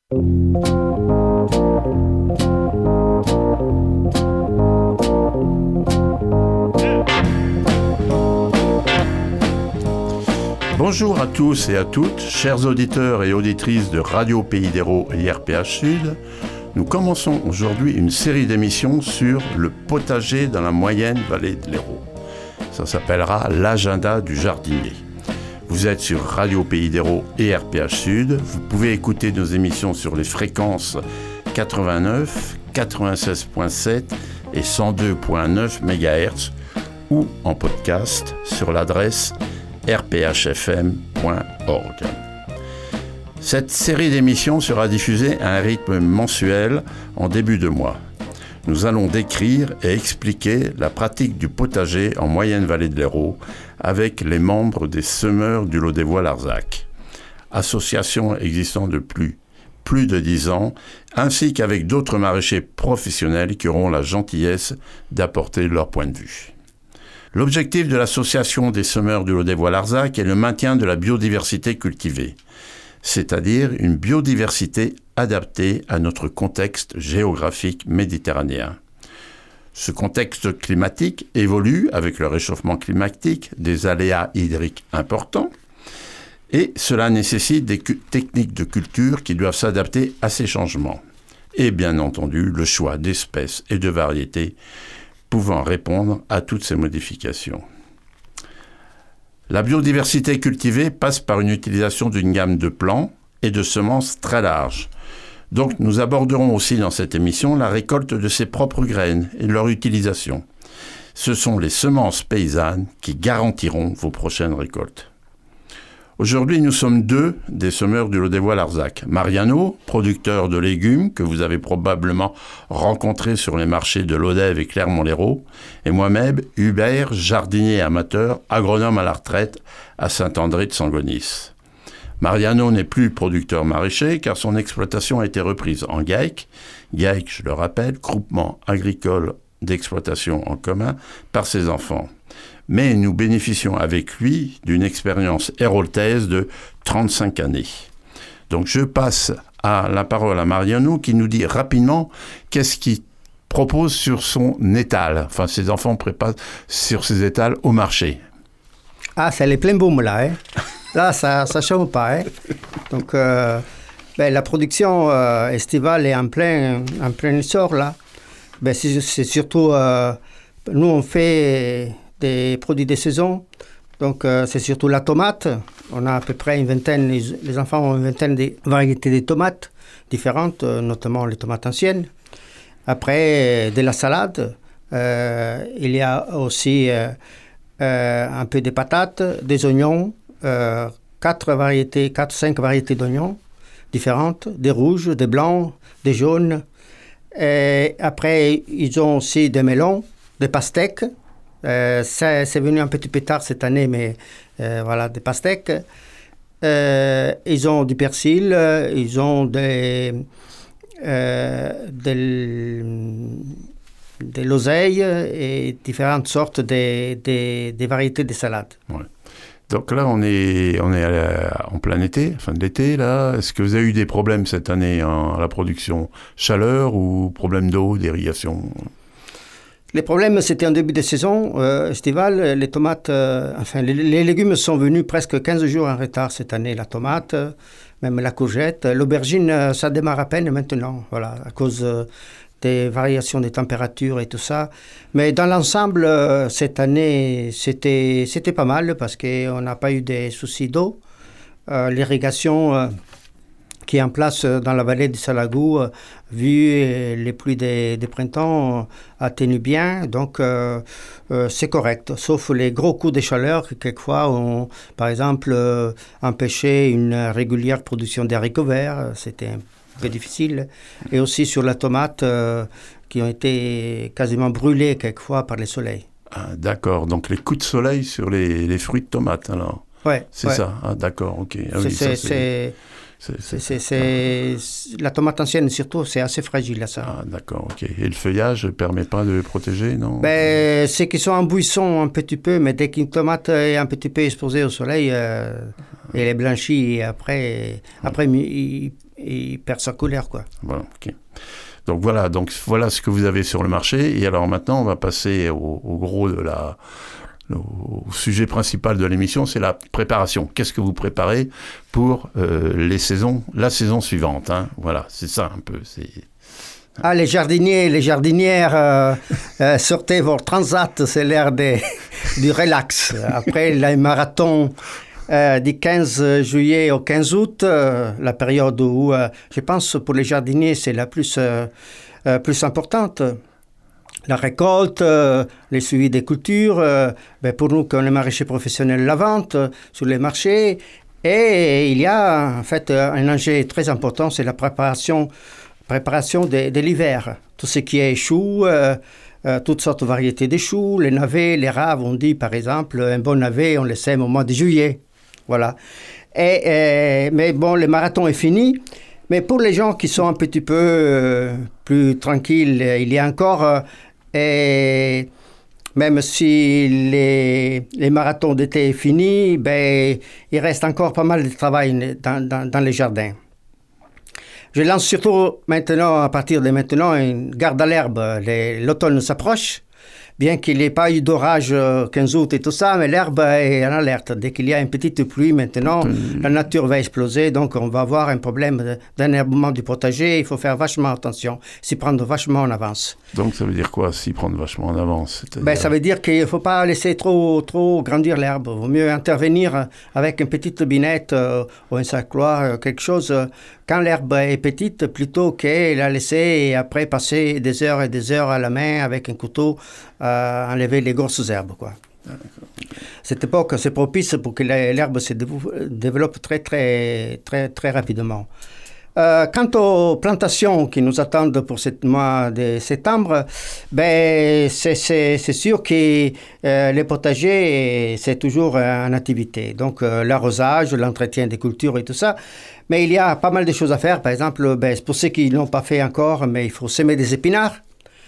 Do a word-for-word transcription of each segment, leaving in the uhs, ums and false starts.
Bonjour à tous et à toutes, chers auditeurs et auditrices de Radio Pays d'Hérault et R P H Sud. Nous commençons aujourd'hui une série d'émissions sur le potager dans la moyenne vallée de l'Hérault. Ça s'appellera l'agenda du jardinier. Vous êtes sur Radio Pays d'Hérault et R P H Sud. Vous pouvez écouter nos émissions sur les fréquences quatre-vingt-neuf, quatre-vingt-seize virgule sept et cent deux virgule neuf mégahertz ou en podcast sur l'adresse r p h f m point org. Cette série d'émissions sera diffusée à un rythme mensuel en début de mois. Nous allons décrire et expliquer la pratique du potager en moyenne vallée de l'Hérault avec les membres des semeurs du Lot des Voix Larzac, association existant depuis plus de dix ans, ainsi qu'avec d'autres maraîchers professionnels qui auront la gentillesse d'apporter leur point de vue. L'objectif de l'association des semeurs du Lot des Voix Larzac est le maintien de la biodiversité cultivée, c'est-à-dire une biodiversité adaptée à notre contexte géographique méditerranéen. Ce contexte climatique évolue avec le réchauffement climatique, des aléas hydriques importants, et cela nécessite des cu- techniques de culture qui doivent s'adapter à ces changements. Et bien entendu, le choix d'espèces et de variétés pouvant répondre à toutes ces modifications. La biodiversité cultivée passe par une utilisation d'une gamme de plants et de semences très large. Donc nous aborderons aussi dans cette émission la récolte de ses propres graines et leur utilisation. Ce sont les semences paysannes qui garantiront vos prochaines récoltes. Aujourd'hui, nous sommes deux des semeurs du Lot des Voix Larzac. Mariano, producteur de légumes que vous avez probablement rencontré sur les marchés de Lodève et Clermont-Lérault, et moi-même, Hubert, jardinier amateur, agronome à la retraite à Saint-André de Sangonis. Mariano n'est plus producteur maraîcher car son exploitation a été reprise en G A E C. G A E C, je le rappelle, groupement agricole d'exploitation en commun par ses enfants. Mais nous bénéficions avec lui d'une expérience héraultaise de trente-cinq années. Donc je passe à la parole à Mariano qui nous dit rapidement qu'est-ce qu'il propose sur son étal. Enfin, ses enfants préparent sur ses étals au marché. Ah, c'est les pleins boom là. Hein. Là, ça ne chôme pas. Hein. Donc, euh, ben, la production euh, estivale est en plein, en plein essor là. Ben, c'est, c'est surtout, euh, nous on fait des produits de saison, donc euh, c'est surtout la tomate. On a à peu près une vingtaine, les, les enfants ont une vingtaine de variétés de tomates différentes, euh, notamment les tomates anciennes. Après, de la salade, euh, il y a aussi euh, euh, un peu de patates, des oignons, euh, quatre variétés, quatre, cinq variétés d'oignons différentes, des rouges, des blancs, des jaunes. Et après, ils ont aussi des melons, des pastèques. Euh, c'est, c'est venu un petit peu tard cette année, mais euh, voilà, des pastèques. Euh, ils ont du persil, euh, ils ont des, euh, des, des l'oseille et différentes sortes de, de, de variétés de salades. Ouais. Donc là, on est, on est à la, en plein été, fin de l'été, là. Est-ce que vous avez eu des problèmes cette année en, à la production? Chaleur ou problème d'eau, d'irrigation? Les problèmes, c'était en début de saison euh, estivale. Les tomates, euh, enfin, les, les légumes sont venus presque quinze jours en retard cette année. La tomate, euh, même la courgette. L'aubergine, euh, ça démarre à peine maintenant, voilà, à cause euh, des variations des températures et tout ça. Mais dans l'ensemble, euh, cette année, c'était, c'était pas mal parce qu'on n'a pas eu de soucis d'eau. Euh, l'irrigation euh, qui est en place dans la vallée du Salagou, euh, vu les pluies des, des printemps, euh, atténue bien, donc euh, euh, c'est correct. Sauf les gros coups de chaleur qui, quelquefois, ont, par exemple, euh, empêché une régulière production d'haricots verts. C'était un peu difficile. Et aussi sur la tomate, euh, qui ont été quasiment brûlées quelquefois par le soleil. Ah, d'accord, donc les coups de soleil sur les, les fruits de tomates, alors. Ouais, c'est ouais. ça, ah, d'accord, ok. Ah, c'est, oui, c'est, ça, c'est... C'est, c'est, c'est, c'est, c'est, la tomate ancienne, surtout, c'est assez fragile, là, ça. Ah, d'accord, ok. Et le feuillage ne permet pas de le protéger, non? Ben, c'est qu'ils sont en buisson un petit peu, mais dès qu'une tomate est un petit peu exposée au soleil, euh, elle est blanchie, et après, après il, il perd sa couleur, quoi. Voilà, ok. Donc voilà, donc voilà ce que vous avez sur le marché. Et alors maintenant, on va passer au, au gros de la, au sujet principal de l'émission, c'est la préparation. Qu'est-ce que vous préparez pour euh, les saisons, la saison suivante, hein? Voilà, c'est ça un peu. C'est... Ah, les jardiniers, les jardinières, euh, euh, sortez vos transats, c'est l'ère des, du relax. Après les marathons euh, du quinze juillet au quinze août, euh, la période où, euh, je pense, pour les jardiniers, c'est la plus, euh, euh, plus importante. La récolte, euh, le suivi des cultures, euh, ben pour nous, comme les maraîchers professionnels, la vente euh, sur les marchés. Et il y a en fait un enjeu très important, c'est la préparation Préparation de, de l'hiver, tout ce qui est choux, euh, euh, toutes sortes de variétés de choux, les navets, les raves, on dit par exemple, un bon navet, on le sème au mois de juillet. Voilà. Et, et, mais bon, le marathon est fini. Mais pour les gens qui sont un petit peu euh, plus tranquilles, il y a encore, euh, et même si les, les marathons d'été sont finis, ben, il reste encore pas mal de travail dans, dans, dans les jardins. Je lance surtout maintenant, à partir de maintenant, une garde à l'herbe. Les, l'automne s'approche, bien qu'il n'y ait pas eu d'orage quinze août et tout ça, mais l'herbe est en alerte. Dès qu'il y a une petite pluie maintenant, mmh. la nature va exploser, donc on va avoir un problème d'enherbement du potager. Il faut faire vachement attention, s'y prendre vachement en avance. Donc ça veut dire quoi, s'y prendre vachement en avance? Ben, ça veut dire qu'il ne faut pas laisser trop, trop grandir l'herbe. Il vaut mieux intervenir avec une petite binette euh, ou un sacloir, euh, quelque chose, euh, quand l'herbe est petite, plutôt que la laisser et après passer des heures et des heures à la main avec un couteau, euh, enlever les grosses herbes, quoi. Cette époque, c'est propice pour que l'herbe se développe très, très, très, très rapidement. Euh, quant aux plantations qui nous attendent pour ce mois de septembre, ben, c'est, c'est, c'est sûr que euh, les potagers, c'est toujours en activité. Donc, euh, l'arrosage, l'entretien des cultures et tout ça. Mais il y a pas mal de choses à faire. Par exemple, ben, pour ceux qui ne l'ont pas fait encore, mais il faut semer des épinards.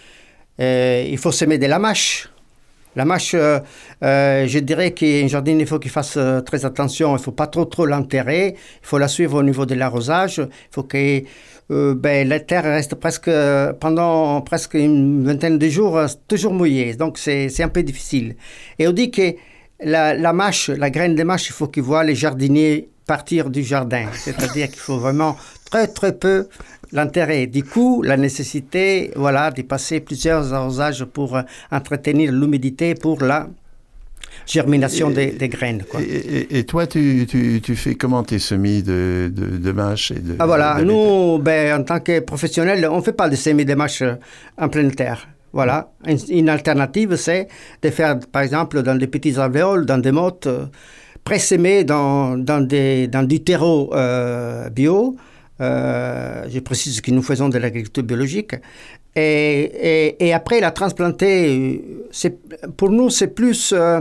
Euh, il faut semer de la mâche. La mâche, euh, euh, je dirais qu'un jardinier, il faut qu'il fasse euh, très attention. Il ne faut pas trop, trop l'enterrer. Il faut la suivre au niveau de l'arrosage. Il faut que euh, ben, la terre reste presque, pendant presque une vingtaine de jours, toujours mouillée. Donc, c'est, c'est un peu difficile. Et on dit que la, la mâche, la graine de mâche, il faut qu'il voit les jardiniers partir du jardin. C'est-à-dire qu'il faut vraiment très, très peu l'enterrer. Du coup, la nécessité, voilà, de passer plusieurs arrosages pour euh, entretenir l'humidité pour la germination et, des, des graines, quoi. Et, et, et toi, tu, tu, tu fais comment tes semis de, de, de mâches et de... Ah voilà, de nous, ben, en tant que professionnels, on ne fait pas de semis de mâches en pleine terre. Voilà. Une, une alternative, c'est de faire, par exemple, dans des petits alvéoles, dans des mottes, euh, pré-sémés dans, dans, des, dans du terreau euh, bio. Euh, je précise que nous faisons de l'agriculture biologique. Et, et, et après, la transplanter, c'est, pour nous, c'est plus, euh,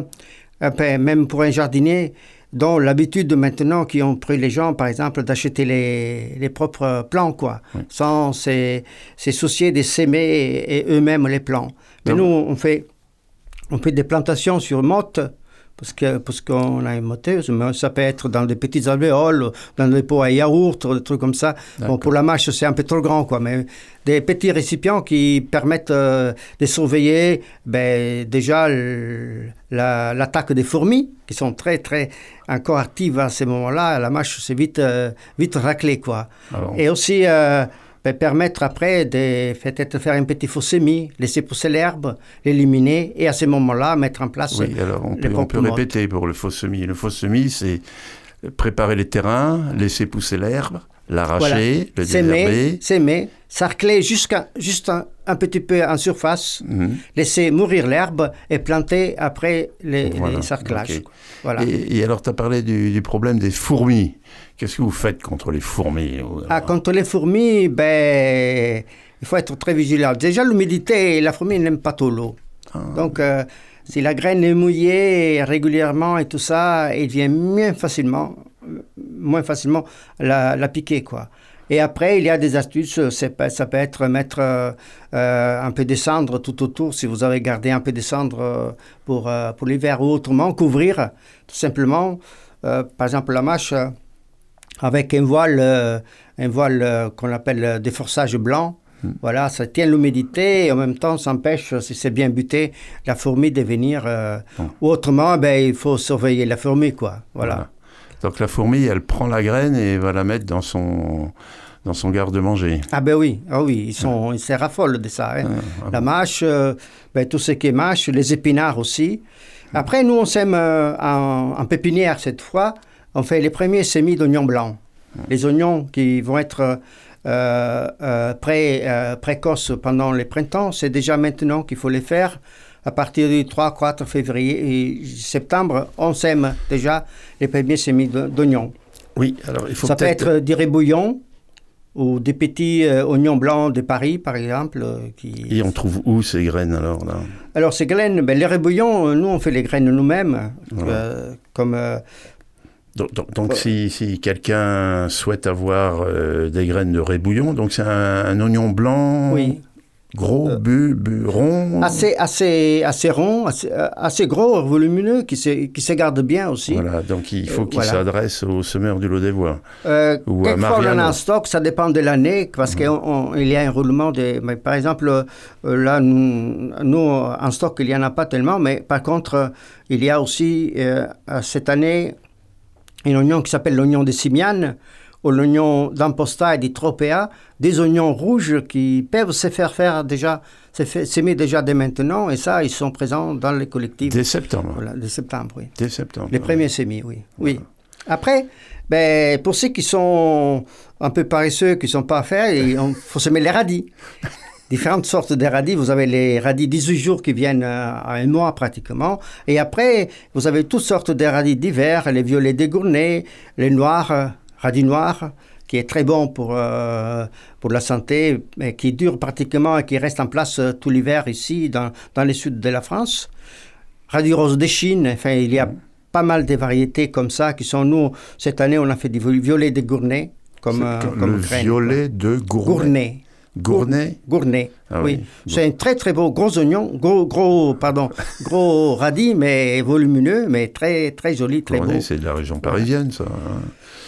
même pour un jardinier, dont l'habitude maintenant qui ont pris les gens, par exemple, d'acheter les, les propres plants, quoi, oui. sans se, se soucier de s'aimer et, et eux-mêmes les plants. Mais non. Nous, on fait, on fait des plantations sur motte, parce, que, parce qu'on a une moteuse, mais ça peut être dans des petites alvéoles, dans des pots à yaourt, des trucs comme ça. Bon, pour la mâche, c'est un peu trop grand, quoi, mais des petits récipients qui permettent euh, de surveiller ben, déjà le, la, l'attaque des fourmis, qui sont très, très encore actives à ce moment-là. La mâche, c'est vite, euh, vite raclé, quoi. Alors. Et aussi... Euh, permettre après de peut-être faire un petit faux semis, laisser pousser l'herbe, l'éliminer et à ce moment-là mettre en place oui, alors on peut, on peut répéter pour le faux semis. Le faux semis, c'est préparer les terrains, laisser pousser l'herbe, l'arracher, voilà. le désherber. S'aimer, sarcler jusqu'à, juste un, un petit peu en surface, mm-hmm. laisser mourir l'herbe et planter après les, voilà. les sarclages. Okay. Voilà. Et, et alors, tu as parlé du, du problème des fourmis. Qu'est-ce que vous faites contre les fourmis? Ah, contre les fourmis, ben, il faut être très vigilant. Déjà, l'humidité, la fourmi n'aime pas trop l'eau. Ah. Donc, euh, si la graine est mouillée régulièrement et tout ça, il vient moins facilement, moins facilement la, la piquer, quoi. Et après, il y a des astuces. C'est, ça peut être mettre euh, un peu de cendre tout autour, si vous avez gardé un peu de cendre pour, euh, pour l'hiver, ou autrement, couvrir, tout simplement. Euh, par exemple, la mâche... avec un voile, euh, un voile euh, qu'on appelle euh, déforçage blanc. Mmh. Voilà, ça tient l'humidité et en même temps, ça empêche, si c'est bien buté, la fourmi de venir. Euh, mmh. Ou autrement, ben, il faut surveiller la fourmi, quoi. Voilà. voilà. Donc la fourmi, elle prend la graine et va la mettre dans son... dans son garde-manger. Ah ben oui, ah oui, ils sont, ils se raffolent de ça. Hein. Ah, ah la mâche, euh, ben, tout ce qui est mâche, les épinards aussi. Après, nous, on sème euh, en, en pépinière cette fois. On fait les premiers semis d'oignons blancs. Les oignons qui vont être euh, euh, pré, euh, précoces pendant le printemps, c'est déjà maintenant qu'il faut les faire. À partir du trois quatre février et septembre, on sème déjà les premiers semis d'oignons. Oui, alors il faut Ça peut être des rébouillons ou des petits euh, oignons blancs de Paris, par exemple. Euh, qui... Et on trouve où ces graines, alors là Alors, ces graines, ben, les rébouillons, nous, on fait les graines nous-mêmes. Voilà. Euh, comme... Euh, donc, donc, donc euh, si, si quelqu'un souhaite avoir euh, des graines de rébouillon, donc c'est un, un oignon blanc... Oui. Gros, euh, bu, bu, rond. Assez, assez, assez rond, assez, assez gros, volumineux, qui se, qui se garde bien aussi. Voilà, donc il faut qu'il voilà. s'adresse au semeur du Lot-des-Voies. Euh, quelquefois, on en a en stock, ça dépend de l'année, parce mmh. qu'il y a un roulement de... Mais par exemple, euh, là, nous, nous, en stock, il n'y en a pas tellement, mais par contre, il y a aussi, euh, cette année, un oignon qui s'appelle l'oignon de Simiane, ou l'oignon d'Amposta et d'Itropea, des oignons rouges qui peuvent se faire faire déjà, s'aimer déjà dès maintenant, et ça, ils sont présents dans les collectifs. Dès septembre. Voilà, dès septembre, oui. Dès septembre. Les premiers semis, oui. oui. Voilà. Après, ben, pour ceux qui sont un peu paresseux, qui ne sont pas à faire, il faut semer les radis. Différentes sortes de radis. Vous avez les radis dix-huit jours qui viennent à un mois pratiquement. Et après, vous avez toutes sortes de radis d'hiver, les violets dégournés, les noirs, radis noirs, qui est très bon pour, euh, pour la santé, mais qui dure pratiquement et qui reste en place euh, tout l'hiver ici, dans, dans le sud de la France. Radis rose de Chine, enfin, il y a pas mal de variétés comme ça qui sont, nous, cette année, on a fait des violets de Gournay. Comme, euh, comme le graine, violet quoi. de Gournay. Gournay. Gournay, ah oui. oui. C'est un très très beau gros oignon, gros, gros, pardon, gros radis, mais volumineux, mais très très joli, très Gournay, beau. C'est de la région parisienne, ça. Hein.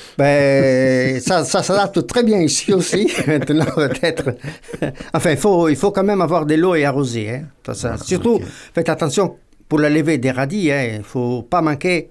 Ben, ça, ça s'adapte très bien ici aussi, maintenant peut-être. Enfin, il faut, il faut quand même avoir de l'eau et arroser. Hein. Ça, ça. Ah, surtout, okay. Faites attention pour la levée des radis, hein. Il ne faut pas manquer.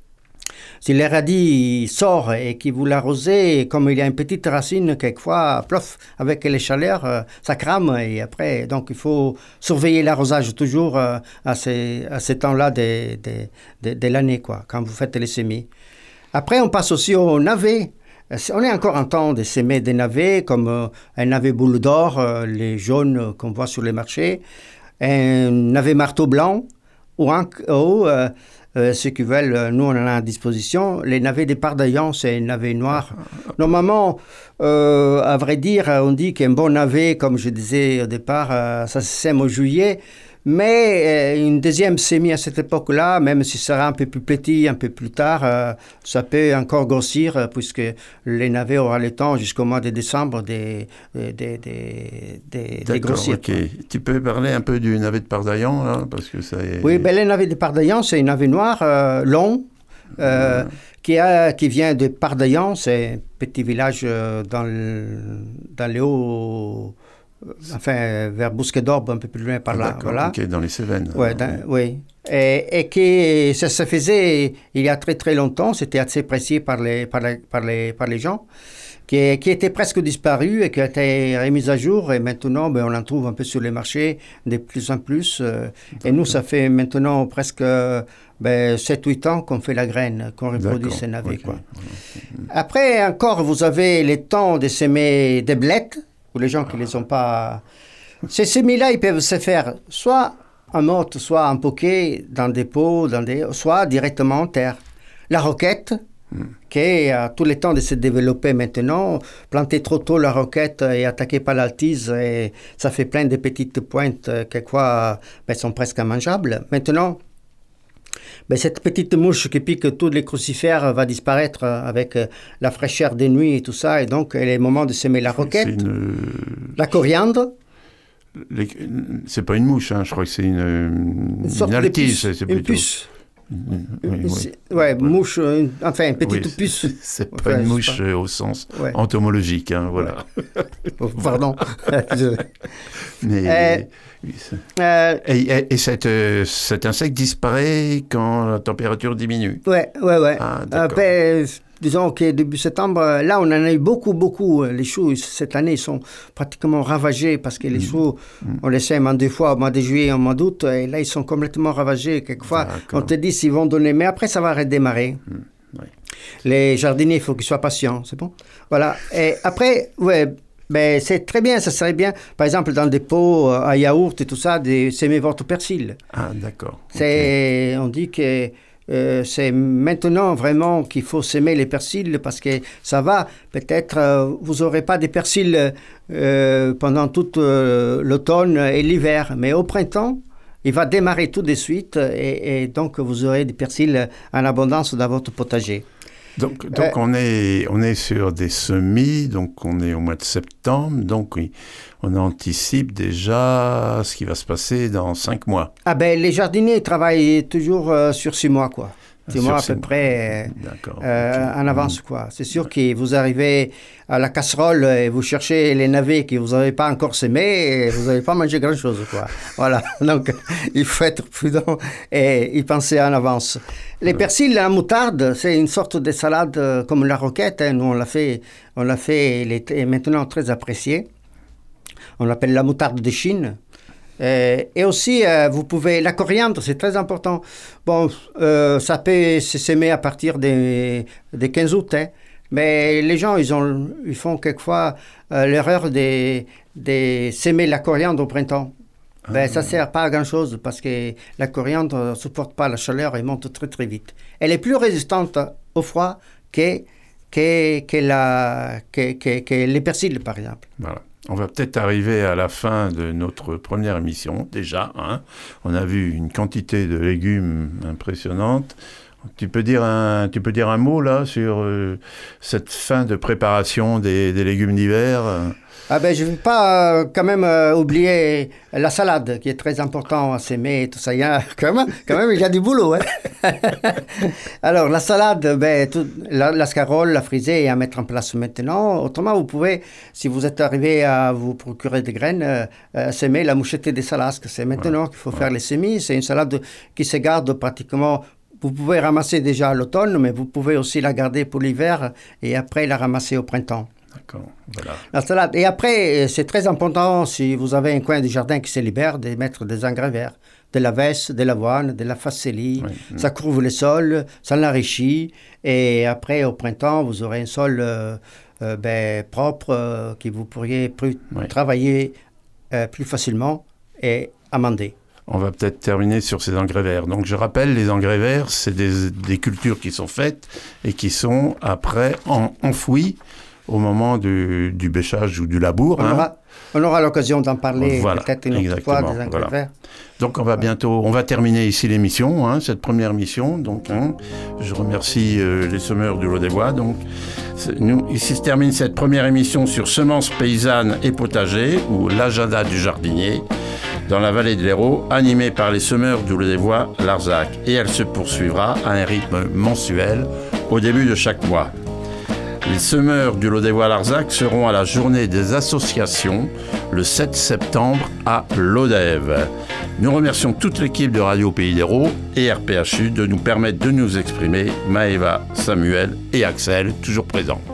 Si le radis sort et que vous l'arrosez, comme il y a une petite racine, quelquefois, plof, avec les chaleurs, ça crame. Et après, donc il faut surveiller l'arrosage toujours à ces, à ces temps-là de, de, de, de l'année, quoi, quand vous faites les semis. Après, on passe aussi au navet. On est encore en temps de s'aimer des navets, comme euh, un navet boule d'or, euh, les jaunes euh, qu'on voit sur les marchés, un navet marteau blanc, ou, un, ou euh, euh, ceux qui veulent, nous on en a à disposition, les navets des pardaillons, c'est un navet noir. Normalement, euh, à vrai dire, on dit qu'un bon navet, comme je disais au départ, euh, ça se sème au juillet. Mais euh, une deuxième semis à cette époque-là, même si ça sera un peu plus petit, un peu plus tard, euh, ça peut encore grossir, euh, puisque les navets auront le temps jusqu'au mois de décembre de, de, de, de, de grossir. Ok. Tu peux parler un peu du navet de Pardaillan, là, parce que ça est... Oui, ben, le navet de Pardaillan, c'est un navet noir, euh, long, euh, mmh. qui, a, qui vient de Pardaillan, c'est un petit village euh, dans, le, dans les hauts... Enfin, vers Bousquet d'Orbe, un peu plus loin par là. Voilà. Ok, dans les Cévennes. Ouais, dans, oui. Et, et que ça se faisait il y a très très longtemps, c'était assez apprécié par les, par les, par les, par les gens, qui, qui était presque disparu et qui a été remis à jour. Et maintenant, ben, on en trouve un peu sur les marchés de plus en plus. Euh, et nous, ça fait maintenant presque ben, sept huit ans qu'on fait la graine, qu'on reproduit ces navets. Okay. Quoi. Après, encore, vous avez le temps de s'aimer des blettes, ou les gens qui ne les ont pas... Ces semis-là, ils peuvent se faire soit en morte, soit en poquet, dans des pots, dans des... soit directement en terre. La roquette, mm. qui a tout le temps de se développer maintenant, planter trop tôt la roquette et attaquer par l'altise, et ça fait plein de petites pointes, quelquefois, ben, sont presque immangeables. Maintenant, ben, cette petite mouche qui pique tous les crucifères va disparaître avec la fraîcheur des nuits et tout ça. Et donc, il est le moment de semer la roquette, une... la coriandre. Les... C'est pas une mouche, hein, je crois que c'est une, une, une altise. C'est, c'est une plutôt... puce. Oui, oui. Ouais, mouche, une, enfin une petite oui, puce. C'est pas enfin, une mouche pas... au sens ouais. entomologique, hein, voilà. Ouais. Oh, pardon. Mais, euh, oui, euh, et, et, et cet, euh, cet insecte disparaît quand la température diminue. Ouais, ouais, ouais. Ah, Après, disons que début septembre, là, on en a eu beaucoup, beaucoup. Les choux, cette année, ils sont pratiquement ravagés parce que les mmh. choux, mmh. on les sème en deux fois, au mois de juillet et au mois d'août, et là, ils sont complètement ravagés. Quelquefois, D'accord. on te dit s'ils vont donner, mais après, ça va redémarrer. Mmh. Ouais. Les jardiniers, il faut qu'ils soient patients, c'est bon? Voilà. Et après, ouais, ben, c'est très bien, ça serait bien, par exemple, dans des pots à yaourt et tout ça, de s'aimer votre persil. Ah, d'accord. C'est, okay. On dit que Euh, c'est maintenant vraiment qu'il faut s'aimer les persils parce que ça va, peut-être euh, vous n'aurez pas des persils euh, pendant tout euh, l'automne et l'hiver, mais au printemps, il va démarrer tout de suite et, et donc vous aurez des persils en abondance dans votre potager. Donc, donc euh, on, est, on est sur des semis, donc on est au mois de septembre, donc oui, on anticipe déjà ce qui va se passer dans cinq mois. Ah ben les jardiniers travaillent toujours euh, sur six mois, quoi. Six mois à peu près euh, okay. en avance, quoi. C'est sûr que vous arrivez à la casserole et vous cherchez les navets que vous n'avez pas encore semés et vous n'avez pas mangé grand-chose, quoi. Voilà, donc il faut être prudent et y penser en avance. Les persils, la moutarde, c'est une sorte de salade comme la roquette. Hein. Nous, on l'a fait, on l'a fait, elle est maintenant très appréciée. On l'appelle la moutarde de Chine. Euh, et aussi, euh, vous pouvez... La coriandre, c'est très important. Bon, euh, ça peut se s'aimer à partir des, des quinze août, hein. Mais les gens, ils, ont, ils font quelquefois euh, l'erreur de, de s'aimer la coriandre au printemps. Ah, ben, ça ne sert pas à grand-chose parce que la coriandre ne supporte pas la chaleur et monte très très vite. Elle est plus résistante au froid que, que, que, la, que, que, que les persils, par exemple. Voilà. On va peut-être arriver à la fin de notre première émission, déjà. Hein. On a vu une quantité de légumes impressionnante. Tu peux dire un, tu peux dire un mot, là, sur euh, cette fin de préparation des, des légumes d'hiver? Ah ben, je ne vais pas euh, quand même euh, oublier la salade, qui est très important à s'aimer, tout ça. Il y a, quand, même, quand même, il y a du boulot. Hein. Alors, la salade, ben, tout, la, la scarole, la friser et à mettre en place maintenant. Autrement, vous pouvez, si vous êtes arrivé à vous procurer des graines, euh, euh, s'aimer la mouchetée des salasques. C'est maintenant ouais. qu'il faut ouais. faire les semis. C'est une salade qui se garde pratiquement... Vous pouvez ramasser déjà à l'automne, mais vous pouvez aussi la garder pour l'hiver et après la ramasser au printemps. D'accord, voilà. La salade. Et après, c'est très important, si vous avez un coin du jardin qui se libère, de mettre des engrais verts, de la veste, de l'avoine, de la facélie. Oui. Ça couvre le sol, ça l'enrichit. Et après, au printemps, vous aurez un sol euh, euh, ben, propre euh, que vous pourriez plus oui. travailler euh, plus facilement et amender. On va peut-être terminer sur ces engrais verts. Donc, je rappelle, les engrais verts, c'est des, des cultures qui sont faites et qui sont après en, enfouies au moment du, du bêchage ou du labour. On hein. aura, on aura l'occasion d'en parler voilà, peut-être une autre fois des engrais voilà. verts. Donc, on va bientôt, on va terminer ici l'émission, hein, cette première émission. Donc, hein, je remercie euh, les semeurs du Lot-des-Bois. Donc, nous, ici se termine cette première émission sur semences paysannes et potagers ou l'agenda du jardinier dans la vallée de l'Hérault, animée par les semeurs du Lot-des-Bois, Larzac. Et elle se poursuivra à un rythme mensuel au début de chaque mois. Les semeurs du Lot-des-Bois Larzac seront à la journée des associations le sept septembre à Lodève. Nous remercions toute l'équipe de Radio Pays d'Hérault et R P H U de nous permettre de nous exprimer, Maëva, Samuel et Axel, toujours présents.